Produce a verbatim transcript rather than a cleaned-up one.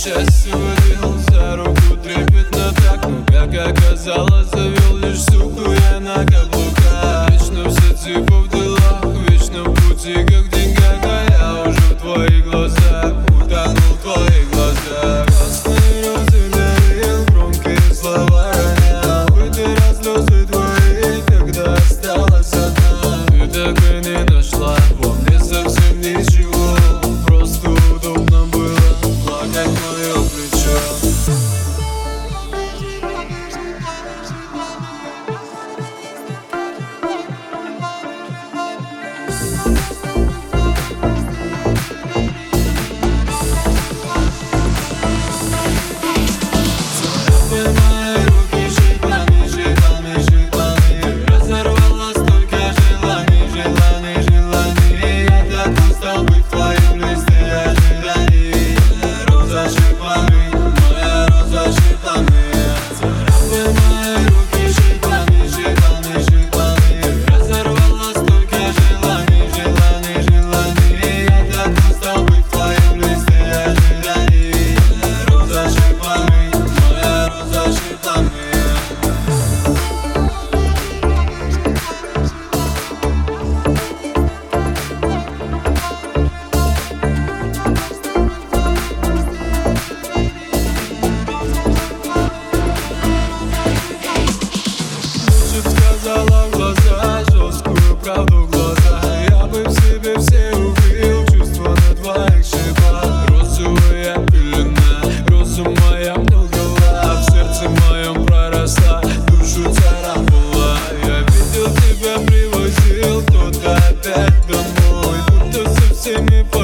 счастье водил за руку трепетно так, но как оказалось, завел лишь суку я на каблуках. Вечно все типа в делах, вечно в пути, как в деньгах, а я уже в твоих глазах, утонул в твоих глазах. Красные розы дарил, громкие слова ронял, вытирал слезы твои, когда осталась одна. Ты так и не нашла во мне совсем ничего, просто удобно было плакать мое плечо. Сказала в глаза жесткую правду в глаза, я бы в себе все убил чувства на твоих шипах. Розовая пелена, роза моя многова, в сердце моем проросла, душу царапала. Я видел тебя, привозил кто-то опять домой, будто со всеми